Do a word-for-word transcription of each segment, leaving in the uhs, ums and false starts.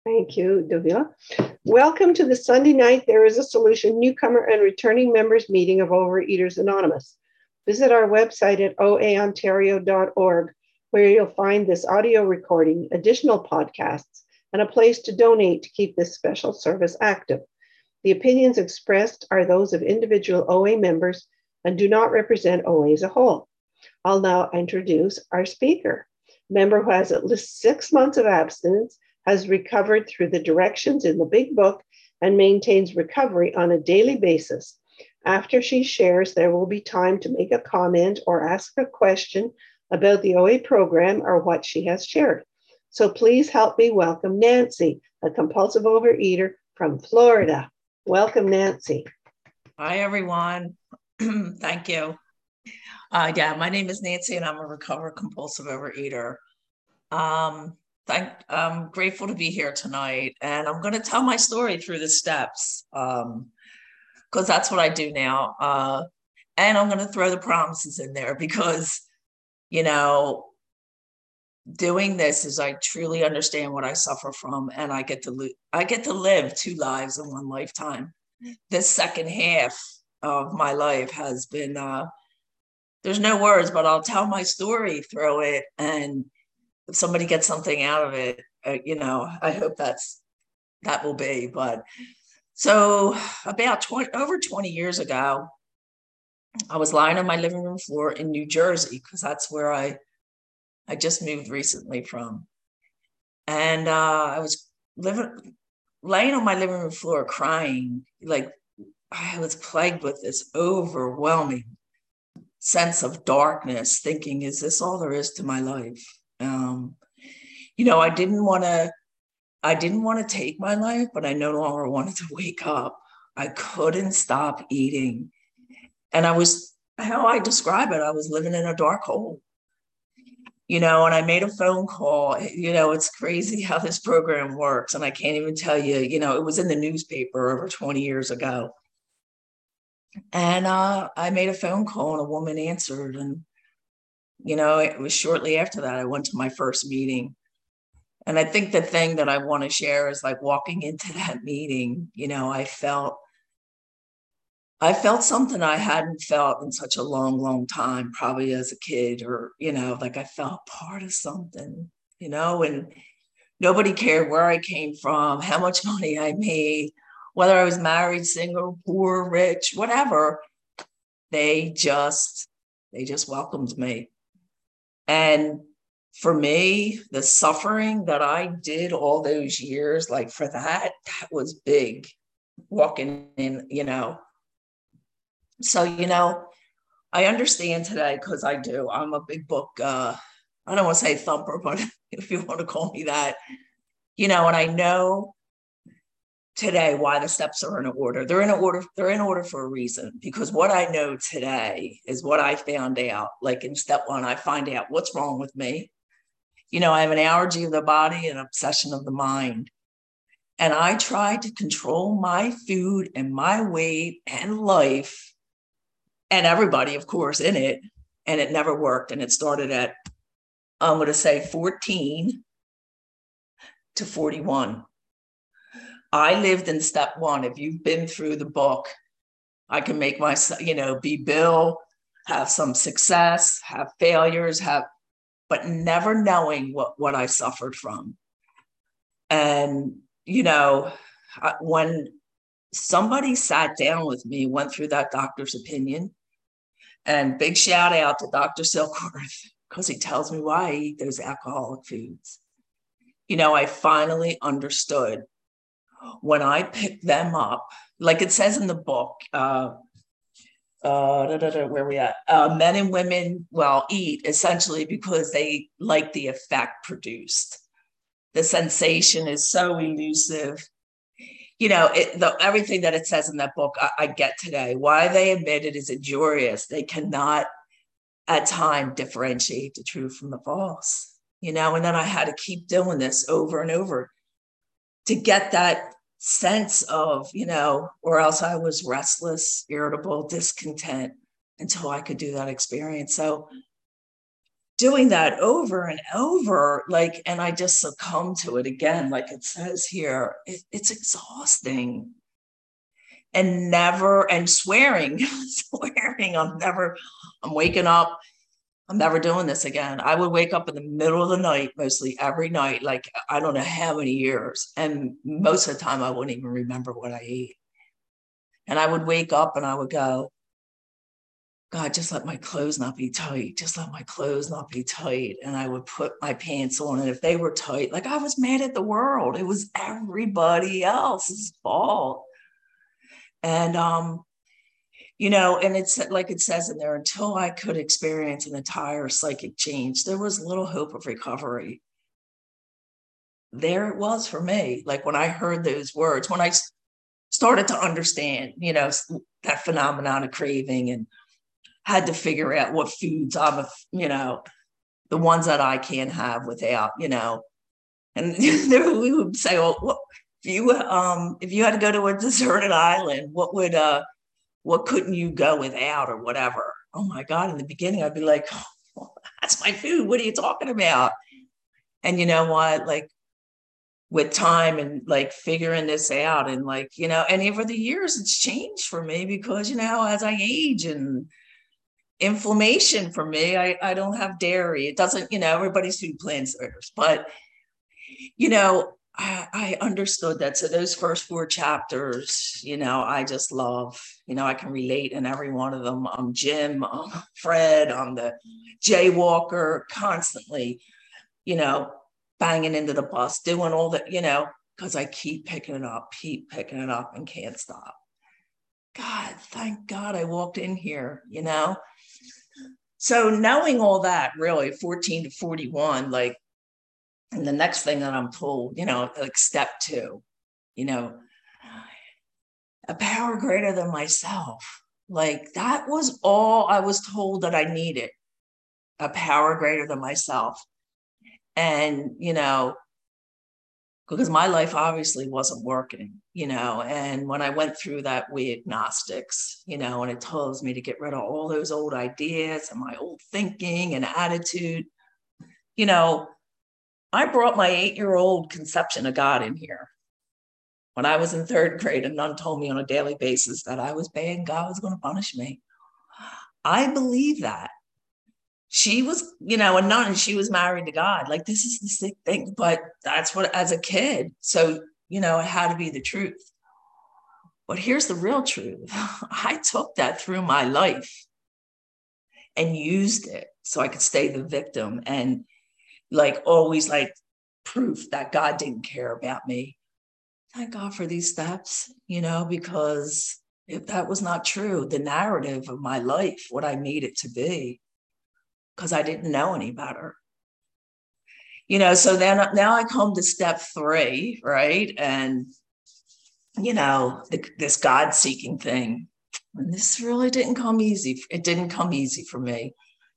Thank you, Davila. Welcome to the Sunday night There is a Solution newcomer and returning members meeting of Overeaters Anonymous. Visit our website at o a ontario dot org, where you'll find this audio recording, additional podcasts, and a place to donate to keep this special service active. The opinions expressed are those of individual O A members and do not represent O A as a whole. I'll now introduce our speaker, a member who has at least six months of abstinence, has recovered through the directions in the Big Book, and maintains recovery on a daily basis. After she shares, there will be time to make a comment or ask a question about the O A program or what she has shared. So please help me welcome Nancy, a compulsive overeater from Florida. Welcome, Nancy. Hi, everyone. Thank you. Uh, yeah, my name is Nancy, and I'm a recovered compulsive overeater. Um, thank, I'm grateful to be here tonight, and I'm going to tell my story through the steps, um, because that's what I do now. Uh, and I'm going to throw the promises in there because, you know, doing this is I truly understand what I suffer from, and I get to li- I get to live two lives in one lifetime. This second half of my life has been, uh, there's no words, but I'll tell my story through it. And if somebody gets something out of it, uh, you know, I hope that's, that will be. But so about twenty, over twenty years ago, I was lying on my living room floor in New Jersey, because that's where I, I just moved recently from. And uh, I was living, laying on my living room floor crying, like I was plagued with this overwhelming sense of darkness, thinking, is this all there is to my life? Um, you know, I didn't want to, I didn't want to take my life, but I no longer wanted to wake up. I couldn't stop eating. And I was, how I describe it, I was living in a dark hole. You know, and I made a phone call. You know, it's crazy how this program works. And I can't even tell you, you know, it was in the newspaper over twenty years ago. And uh, I made a phone call and a woman answered. And, you know, it was shortly after that I went to my first meeting. And I think the thing that I want to share is like walking into that meeting, you know, I felt, I felt something I hadn't felt in such a long, long time, probably as a kid, or, you know, like I felt part of something, you know, and nobody cared where I came from, how much money I made, whether I was married, single, poor, rich, whatever. They just, they just welcomed me. And for me, the suffering that I did all those years, like for that, that was big, walking in, you know. So, you know, I understand today, because I do. I'm a big book, uh, I don't want to say thumper, but if you want to call me that, you know, and I know today why the steps are in order. They're in order, they're in order for a reason, because what I know today is what I found out. Like in step one, I find out what's wrong with me. You know, I have an allergy of the body and obsession of the mind. And I tried to control my food and my weight and life and everybody, of course, in it. And it never worked. And it started at, I'm going to say fourteen to forty-one. I lived in step one. If you've been through the book, I can make myself, you know, be Bill, have some success, have failures, have, but never knowing what, what I suffered from. And, you know, when somebody sat down with me, went through that doctor's opinion, and big shout out to Doctor Silkworth, because he tells me why I eat those alcoholic foods. You know, I finally understood when I picked them up, like it says in the book, uh, uh, da, da, da, where we at? Uh, men and women, well, eat essentially because they like the effect produced. The sensation is so elusive. You know, it, the, everything that it says in that book, I, I get today. Why they admit it is injurious. They cannot, at time, differentiate the true from the false. You know, and then I had to keep doing this over and over to get that sense of, you know, or else I was restless, irritable, discontent until I could do that experience. So doing that over and over, like, and I just succumb to it again, like it says here, it, it's exhausting. And never, and swearing, swearing, I'm never, I'm waking up, I'm never doing this again. I would wake up in the middle of the night, mostly every night, like I don't know how many years. And most of the time I wouldn't even remember what I ate. And I would wake up and I would go, God, just let my clothes not be tight. Just let my clothes not be tight. And I would put my pants on. And if they were tight, like I was mad at the world. It was everybody else's fault. And, um, you know, and it's like it says in there, until I could experience an entire psychic change, there was little hope of recovery. There it was for me. Like when I heard those words, when I started to understand, you know, that phenomenon of craving, and had to figure out what foods I'm, you know, the ones that I can't have without, you know, and we would say, well, what, if you, um, if you had to go to a deserted island, what would, uh, what couldn't you go without or whatever? Oh my God. In the beginning, I'd be like, oh, that's my food. What are you talking about? And you know what, like with time and like figuring this out and like, you know, and over the years it's changed for me because, you know, as I age and inflammation for me, I, I don't have dairy. It doesn't, you know, everybody's food plans theirs, but you know, I, I understood that. So those first four chapters, you know, I just love, you know, I can relate in every one of them. I'm Jim, I'm Fred, I'm the jaywalker, constantly, you know, banging into the bus, doing all that, you know, because I keep picking it up, keep picking it up and can't stop. God, thank God I walked in here, you know? So knowing all that, really, fourteen to forty-one, like, and the next thing that I'm told, you know, like step two, you know, a power greater than myself. Like that was all I was told that I needed, a power greater than myself. And, you know, because my life obviously wasn't working, you know, and when I went through that we agnostics, you know, and it tells me to get rid of all those old ideas and my old thinking and attitude, you know, I brought my eight-year-old conception of God in here. When I was in third grade, a nun told me on a daily basis that I was bad and God was going to punish me. I believe that. She was, you know, a nun and she was married to God. Like, this is the sick thing, but that's what, as a kid. So, you know, it had to be the truth. But here's the real truth. I took that through my life and used it so I could stay the victim and like always like proof that God didn't care about me. Thank God for these steps, you know, because if that was not true, the narrative of my life, what I made it to be, because I didn't know any better. You know, so then now I come to step three, right? And, you know, the, this God seeking thing. And this really didn't come easy. It didn't come easy for me.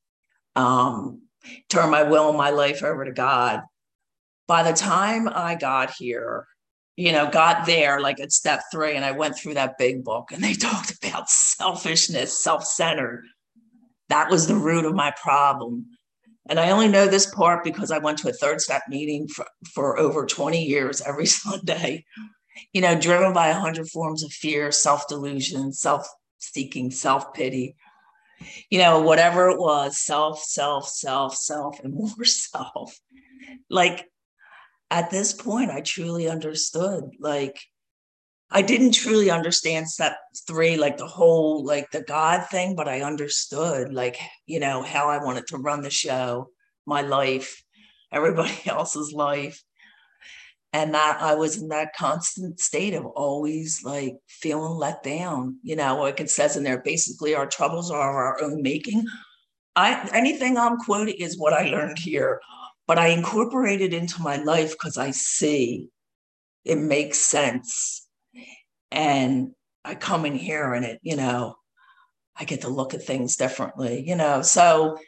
Um, turn my will and my life over to God. By the time I got here, you know, got there like at step three, and I went through that big book and they talked about selfishness, self-centered. That was the root of my problem. And I only know this part because I went to a third step meeting for, for over twenty years every Sunday, you know, driven by a hundred forms of fear, self-delusion, self-seeking, self-pity, you know, whatever it was, self, self, self, self, and more self. Like at this point, I truly understood, like, I didn't truly understand step three, like the whole, like the God thing, but I understood, like, you know, how I wanted to run the show, my life, everybody else's life. And that I was in that constant state of always like feeling let down, you know, like it says in there, basically our troubles are our own making. I, anything I'm quoting is what I learned here, but I incorporate it into my life because I see it makes sense. And I come in here and it, you know, I get to look at things differently, you know. So,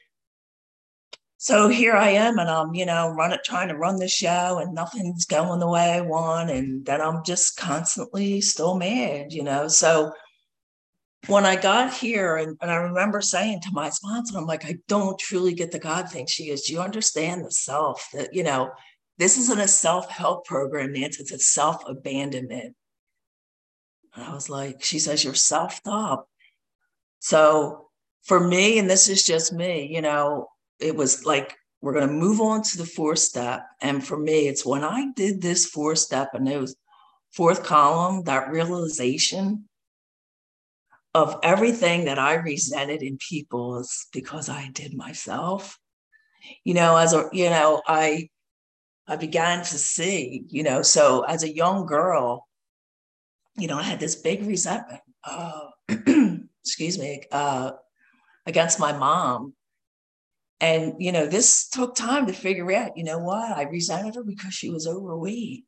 so here I am and I'm, you know, running, trying to run the show and nothing's going the way I want. And then I'm just constantly still mad, you know. So when I got here, and, and I remember saying to my sponsor, I'm like, I don't truly get the God thing. She goes, do you understand the self? That, you know, this isn't a self-help program, Nancy. It's a self-abandonment. And I was like, she says, you're self-up. So for me, and this is just me, you know, it was like, we're going to move on to the fourth step. And for me, it's when I did this fourth step and it was fourth column, that realization of everything that I resented in people is because I did myself. You know, as a, you know, I, I began to see, you know, so as a young girl, you know, I had this big resentment, uh, excuse me, uh, against my mom. And, you know, this took time to figure out, you know what, I resented her because she was overweight.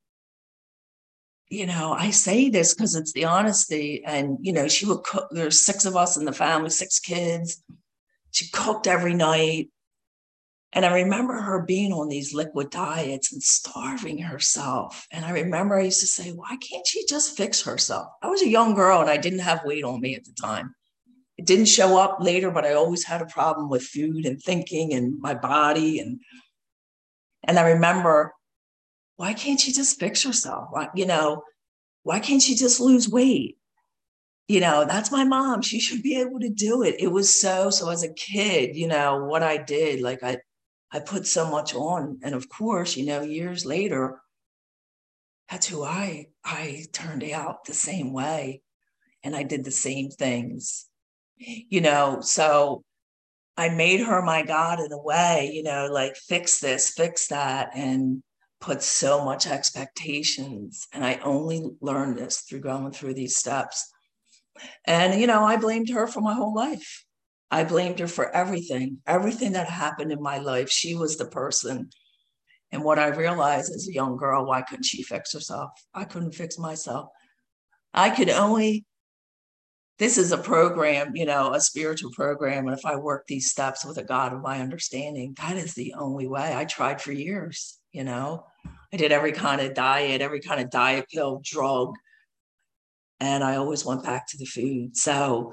You know, I say this because it's the honesty. And, you know, she would cook, there's six of us in the family, six kids. She cooked every night. And I remember her being on these liquid diets and starving herself. And I remember I used to say, why can't she just fix herself? I was a young girl and I didn't have weight on me at the time. It didn't show up later, but I always had a problem with food and thinking and my body. And, and I remember, why can't she just fix herself? Why, you know, why can't she just lose weight? You know, that's my mom. She should be able to do it. It was so, so as a kid, you know, what I did, like I, I put so much on. And of course, you know, years later, that's who I, I turned out the same way. And I did the same things, you know, so I made her my God in a way, you know, like fix this, fix that, and put so much expectations. And I only learned this through going through these steps. And, you know, I blamed her for my whole life. I blamed her for everything, everything that happened in my life. She was the person. And what I realized as a young girl, why couldn't she fix herself? I couldn't fix myself. I could only, this is a program, you know, a spiritual program. And if I work these steps with a God of my understanding, that is the only way. I tried for years, you know, I did every kind of diet, every kind of diet pill, drug. And I always went back to the food. So,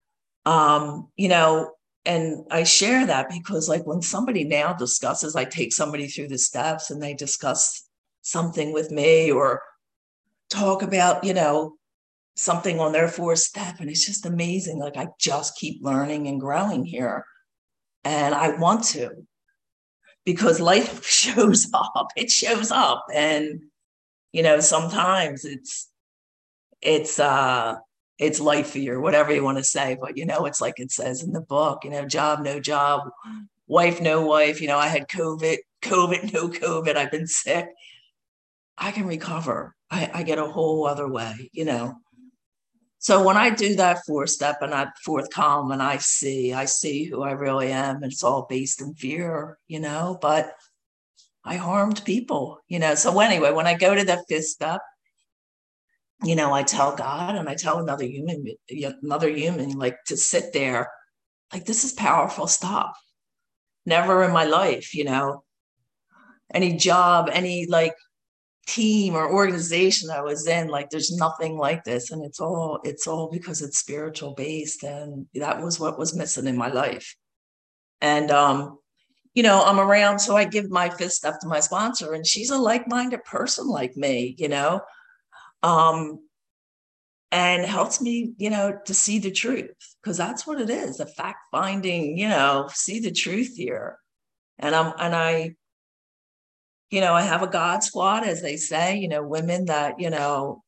um, you know, and I share that because like when somebody now discusses, I take somebody through the steps and they discuss something with me or talk about, you know, something on their fourth step. And it's just amazing. Like I just keep learning and growing here. And I want to, because life shows up, it shows up. And, you know, sometimes it's, it's, uh, it's lifey or whatever you want to say, but you know, it's like it says in the book, you know, job, no job, wife, no wife. You know, I had COVID, COVID, no COVID. I've been sick. I can recover. I, I get a whole other way, you know. So when I do that fourth step and that fourth column and I see, I see who I really am, and it's all based in fear, you know, but I harmed people, you know. So anyway, when I go to that fifth step, you know, I tell God and I tell another human, another human, like to sit there, like this is powerful stuff. Never in my life, you know, any job, any like team or organization I was in, like there's nothing like this. And it's all, it's all because it's spiritual based. And that was what was missing in my life. And, um, you know, I'm around, so I give my fifth step to my sponsor and she's a like-minded person like me, you know, um, and helps me, you know, to see the truth, because that's what it is, a fact finding, you know, see the truth here. And I'm, and I, you know, I have a God squad, as they say, you know, women that, you know,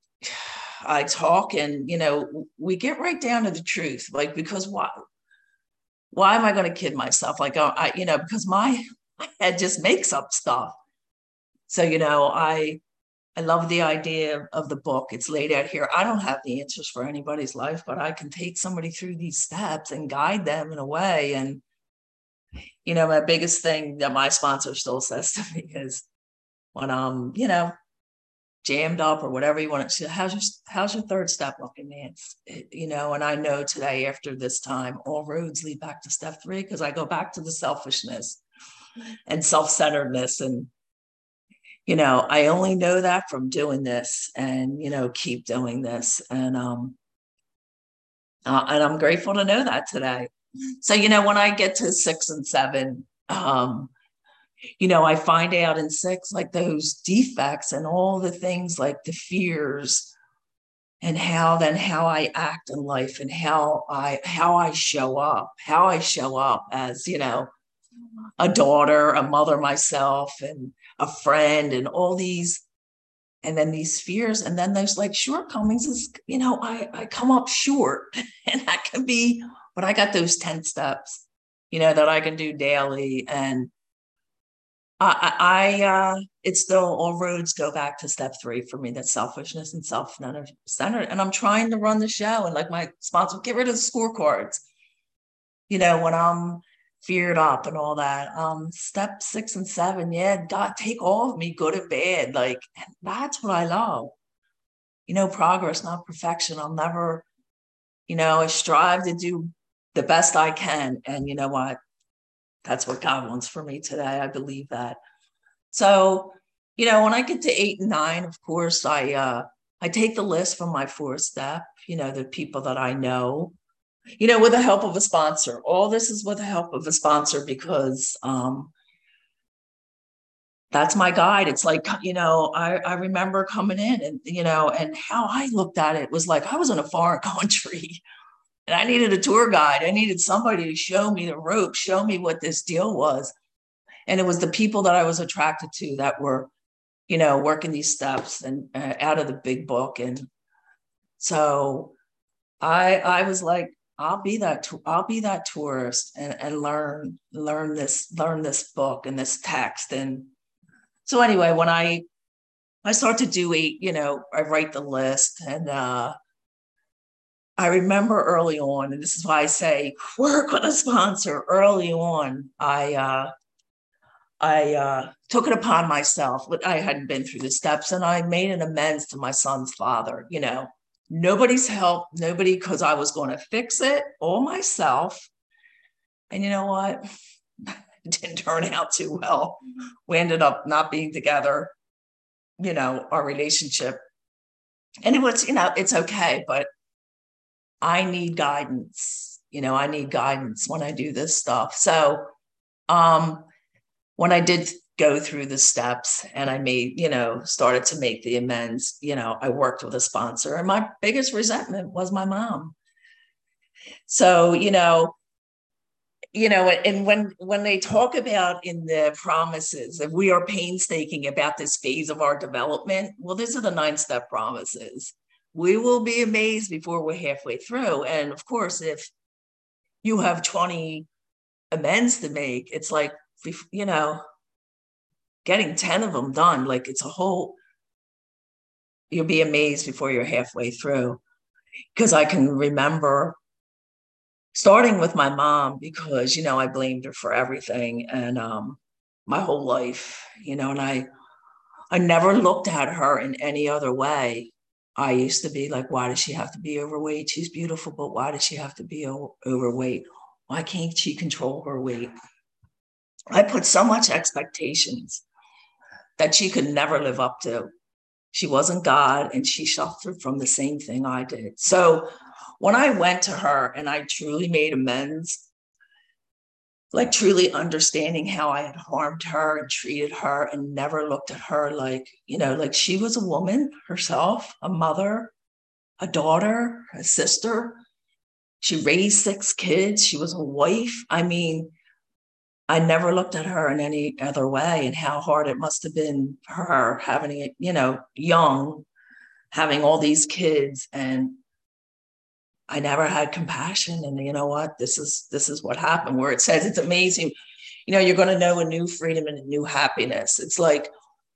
I talk and, you know, we get right down to the truth, like, because why, why am I going to kid myself? Like, oh, I, you know, because my, my head just makes up stuff. So, you know, I, I love the idea of the book. It's laid out here. I don't have the answers for anybody's life, but I can take somebody through these steps and guide them in a way. And, you know, my biggest thing that my sponsor still says to me is when I'm, you know, jammed up or whatever you want to say, how's your, how's your third step looking, Nance? It, you know, and I know today after this time, all roads lead back to step three, because I go back to the selfishness and self-centeredness. And, you know, I only know that from doing this and, you know, keep doing this. And, um, Uh, and I'm grateful to know that today. So, you know, when I get to six and seven, um, you know, I find out in six, like those defects and all the things like the fears and how then how I act in life and how I how I show up, how I show up as, you know, a daughter, a mother myself, and a friend, and all these, and then these fears, and then there's like shortcomings is, you know, I, I come up short, and that can be, but I got those ten steps, you know, that I can do daily. And I, I, uh, it's still all roads go back to step three for me. That's selfishness and self-centered. And I'm trying to run the show. And like my sponsor, get rid of the scorecards. You know, when I'm feared up and all that. Um, step six and seven, yeah, God, take all of me, good and bad. Like, and that's what I love. You know, progress, not perfection. I'll never, you know, I strive to do the best I can. And you know what? That's what God wants for me today. I believe that. So, you know, when I get to eight and nine, of course, I uh, I take the list from my fourth step, you know, the people that I know, you know, with the help of a sponsor. All this is with the help of a sponsor because um, that's my guide. It's like, you know, I, I remember coming in and, you know, and how I looked at it was like I was in a foreign country. And I needed a tour guide. I needed somebody to show me the ropes, show me what this deal was. And it was the people that I was attracted to that were, you know, working these steps and uh, out of the big book. And so I I was like, I'll be that I'll be that tourist and, and learn learn this learn this book and this text. And so anyway, when I I start to do eight, you know, I write the list and uh I remember early on, and this is why I say work with a sponsor early on. I uh, I uh, took it upon myself. I hadn't been through the steps, and I made an amends to my son's father. You know, nobody's help, nobody, because I was going to fix it all myself. And you know what? It didn't turn out too well. We ended up not being together. You know, our relationship, and it was, you know, it's okay, but I need guidance. You know, I need guidance when I do this stuff. So um, when I did go through the steps and I made, you know, started to make the amends, you know, I worked with a sponsor and my biggest resentment was my mom. So, you know, you know, and when when they talk about in the promises that we are painstaking about this phase of our development, well, these are the nine step promises. We will be amazed before we're halfway through. And of course, if you have twenty amends to make, it's like, you know, getting ten of them done, like it's a whole, you'll be amazed before you're halfway through. Because I can remember starting with my mom because, you know, I blamed her for everything and um, my whole life, you know, and I, I never looked at her in any other way. I used to be like, why does she have to be overweight? She's beautiful, but why does she have to be o- overweight? Why can't she control her weight? I put so much expectations that she could never live up to. She wasn't God and she suffered from the same thing I did. So when I went to her and I truly made amends, like truly understanding how I had harmed her and treated her and never looked at her like, you know, like she was a woman herself, a mother, a daughter, a sister. She raised six kids. She was a wife. I mean, I never looked at her in any other way and how hard it must have been for her having it, you know, young, having all these kids. And I never had compassion. And you know what? This is this is what happened, where it says it's amazing. You know, you're going to know a new freedom and a new happiness. It's like,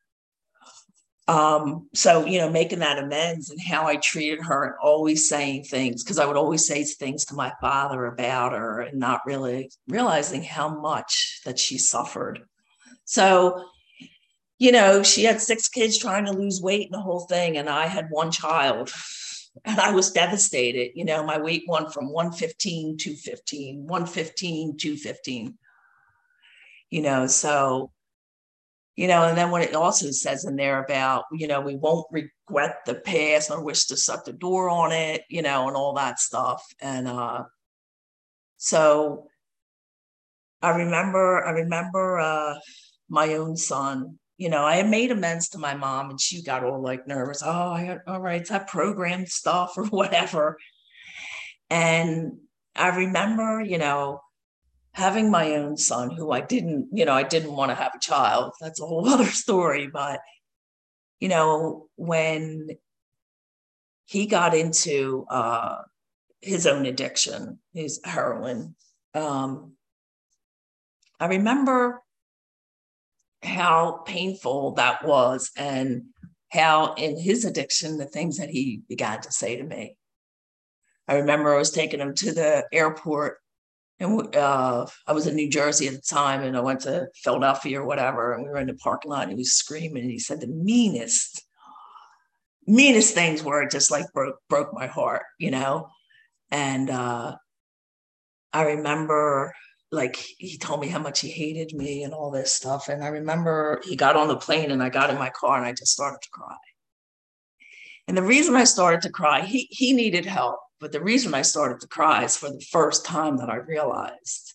um, so, you know, making that amends and how I treated her and always saying things, because I would always say things to my father about her and not really realizing how much that she suffered. So, you know, she had six kids trying to lose weight and the whole thing. And I had one child. And I was devastated. You know, my weight went from one fifteen to fifteen, one fifteen to fifteen, you know, so You know, and then when it also says in there about, you know, we won't regret the past or wish to shut the door on it, you know, and all that stuff. And uh, so I remember, I remember uh, my own son, you know, I had made amends to my mom and she got all like nervous. Oh, I, all right, it's that program stuff or whatever. And I remember, you know, having my own son who I didn't, you know, I didn't want to have a child. That's a whole other story. But, you know, when he got into uh, his own addiction, his heroin, um, I remember how painful that was and how in his addiction, the things that he began to say to me. I remember I was taking him to the airport and uh, I was in New Jersey at the time and I went to Philadelphia or whatever. And we were in the parking lot and he was screaming and he said the meanest, meanest things where it just like broke, broke my heart, you know? And uh, I remember like he told me how much he hated me and all this stuff. And I remember he got on the plane and I got in my car and I just started to cry. And the reason I started to cry, he, he needed help. But the reason I started to cry is for the first time that I realized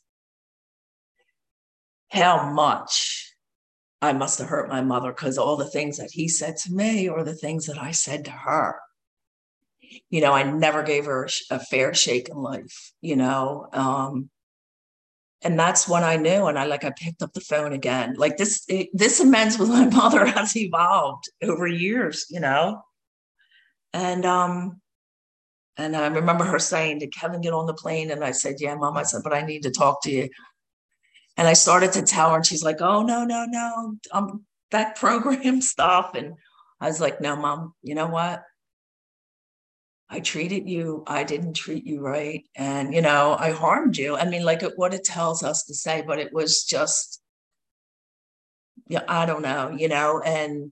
how much I must have hurt my mother because all the things that he said to me or the things that I said to her. You know, I never gave her a fair shake in life, you know. Um, and that's when I knew. And I like I picked up the phone again. Like this, it, this amends with my mother has evolved over years, you know. And um, And I remember her saying, did Kevin get on the plane? And I said, yeah, Mom. I said, but I need to talk to you. And I started to tell her and she's like, oh, no, no, no. Um, that program stuff. And I was like, no, Mom, you know what? I treated you. I didn't treat you right. And, you know, I harmed you. I mean, like what it tells us to say, but it was just, yeah, I don't know, you know, and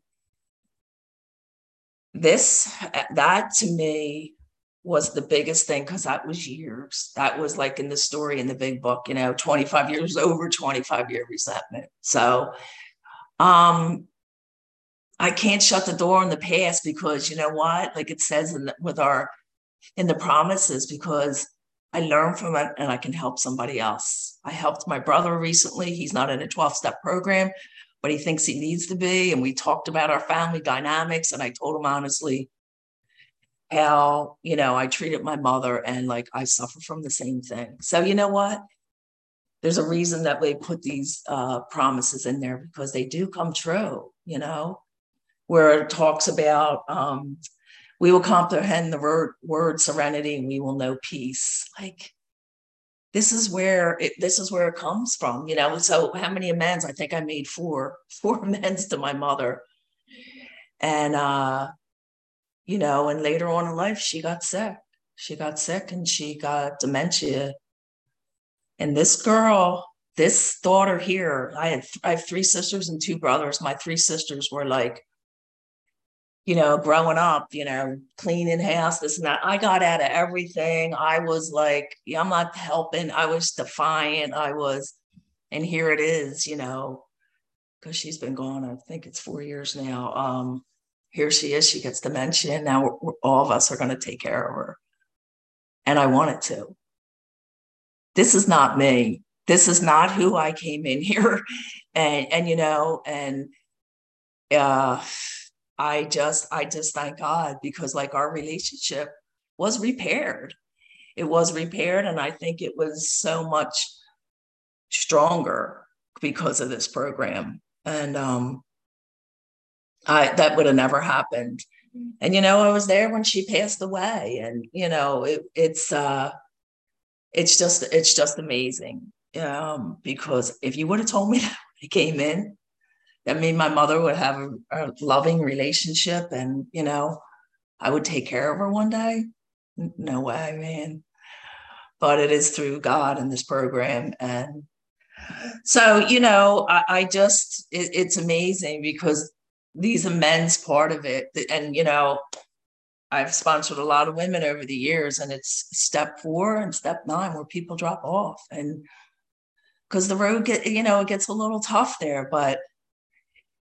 this, that to me, was the biggest thing because that was years. That was like in the story in the big book, you know, twenty-five years, over twenty-five year resentment. So um, I can't shut the door on the past because you know what? Like it says in the, with our, in the promises, because I learned from it and I can help somebody else. I helped my brother recently. He's not in a twelve step program, but he thinks he needs to be. And we talked about our family dynamics. And I told him honestly, how, you know, I treated my mother and like I suffer from the same thing. So, you know what? There's a reason that they put these uh, promises in there because they do come true, you know, where it talks about um, we will comprehend the word, word serenity and we will know peace. Like this is where it, this is where it comes from, you know? So how many amends? I think I made four, four amends to my mother. And, uh, you know, and later on in life, she got sick. She got sick and she got dementia. And this girl, this daughter here, I had, I have three sisters and two brothers. My three sisters were like, you know, growing up, you know, cleaning house, this and that. I got out of everything. I was like, yeah, I'm not helping. I was defiant. I was, and here it is, you know, because she's been gone, I think it's four years now. Um, Here she is, she gets dementia. Now we're, we're, all of us are going to take care of her. And I wanted to. This is not me. This is not who I came in here. And, and you know, and uh, I just, I just thank God because like our relationship was repaired. It was repaired. And I think it was so much stronger because of this program. And, um, I, that would have never happened. And, you know, I was there when she passed away and, you know, it, it's, uh, it's just, it's just amazing. Um, because if you would have told me that when I came in, that me and my mother would have a, a loving relationship and, you know, I would take care of her one day. No way, man. But it is through God and this program. And so, you know, I, I just, it, it's amazing because these amends part of it. And, you know, I've sponsored a lot of women over the years and it's step four and step nine where people drop off. And because the road get, you know, it gets a little tough there, but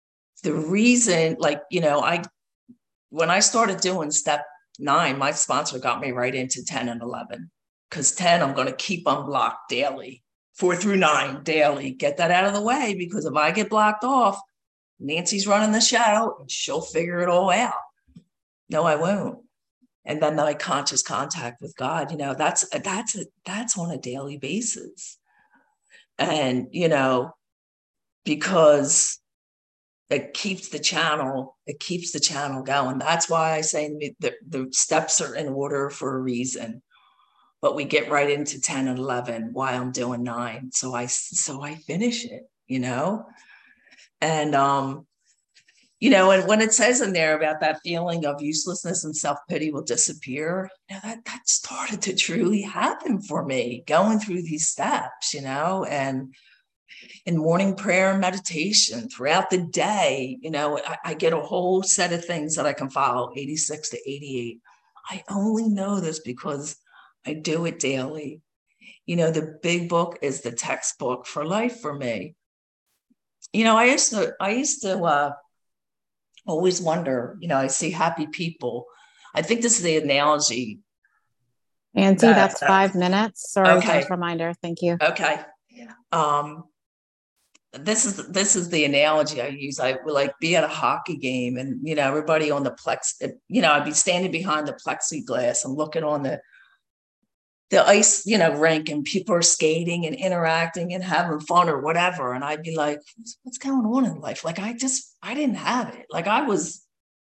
the reason, like, you know, I, when I started doing step nine, my sponsor got me right into ten and eleven, because ten, I'm going to keep unblocked daily, four through nine daily, get that out of the way, because if I get blocked off, Nancy's running the show and she'll figure it all out. No, I won't. And then my conscious contact with God, you know, that's, that's, a, that's on a daily basis. And, you know, because it keeps the channel, it keeps the channel going. That's why I say the, the steps are in order for a reason, but we get right into ten and eleven while I'm doing nine. So I, so I finish it, you know, and, um, you know, and when it says in there about that feeling of uselessness and self-pity will disappear, you know, that, that started to truly happen for me going through these steps, you know, and in morning prayer and meditation throughout the day, you know, I, I get a whole set of things that I can follow, eighty-six to eighty-eight. I only know this because I do it daily. You know, the big book is the textbook for life for me. You know, I used to, I used to uh, always wonder, you know, I see happy people. I think this is the analogy. Nancy, that, that's five minutes. Sorry, okay. Just a reminder. Thank you. Okay. Um, this is this is the analogy I use. I would like be at a hockey game, and you know, everybody on the plex, you know, I'd be standing behind the plexiglass and looking on the the ice, you know, rink, and people are skating and interacting and having fun or whatever. And I'd be like, what's going on in life? Like, I just, I didn't have it. Like I was,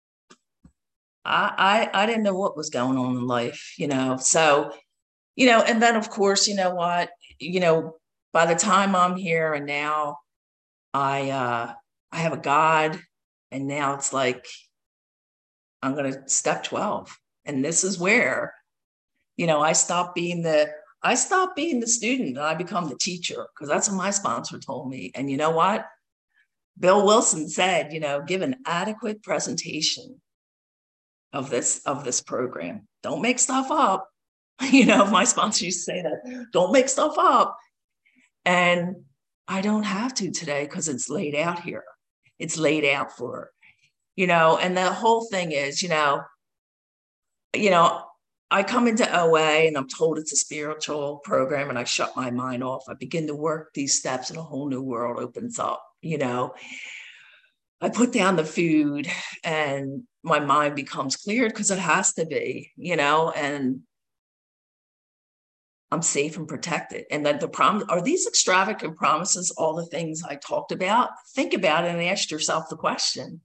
I, I, I didn't know what was going on in life, you know? So, you know, and then of course, you know what, you know, by the time I'm here and now I, uh, I have a God, and now it's like, I'm going to step twelve. And this is where, you know, I stopped being the, I stopped being the student and I become the teacher, because that's what my sponsor told me. And you know what? Bill Wilson said, you know, give an adequate presentation of this, of this program. Don't make stuff up. You know, my sponsor used to say that, don't make stuff up. And I don't have to today because it's laid out here. It's laid out for, you know, and the whole thing is, you know, you know, I come into O A and I'm told it's a spiritual program, and I shut my mind off. I begin to work these steps and a whole new world opens up, you know. I put down the food and my mind becomes cleared, because it has to be, you know, and I'm safe and protected. And then the problem, are these extravagant promises all the things I talked about? Think about it and ask yourself the question.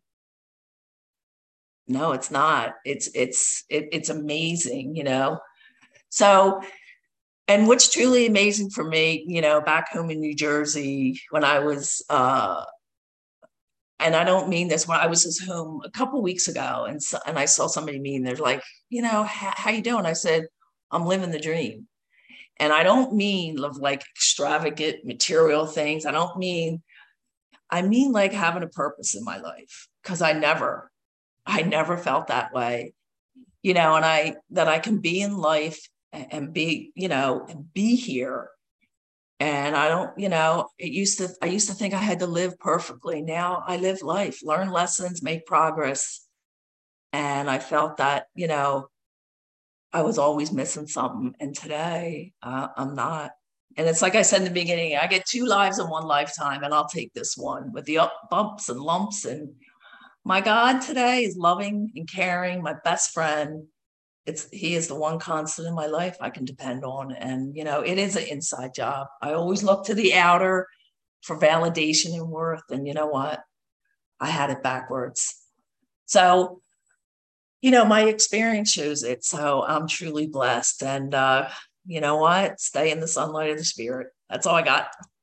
No, it's not. It's, it's, it, it's amazing, you know? So, and what's truly amazing for me, you know, back home in New Jersey, when I was, uh, and I don't mean this, when I was just home a couple of weeks ago, and so, and I saw somebody mean, they're like, you know, how you doing? I said, I'm living the dream. And I don't mean of like extravagant material things. I don't mean, I mean like having a purpose in my life, because I never, I never felt that way, you know, and I, that I can be in life and, and be, you know, and be here. And I don't, you know, it used to, I used to think I had to live perfectly. Now I live life, learn lessons, make progress. And I felt that, you know, I was always missing something. And today uh, I'm not. And it's like I said in the beginning, I get two lives in one lifetime, and I'll take this one with the up bumps and lumps. And my God today is loving and caring, my best friend. It's, he is the one constant in my life I can depend on. And, you know, it is an inside job. I always look to the outer for validation and worth. And you know what? I had it backwards. So, you know, my experience shows it. So I'm truly blessed. And uh, you know what? Stay in the sunlight of the spirit. That's all I got.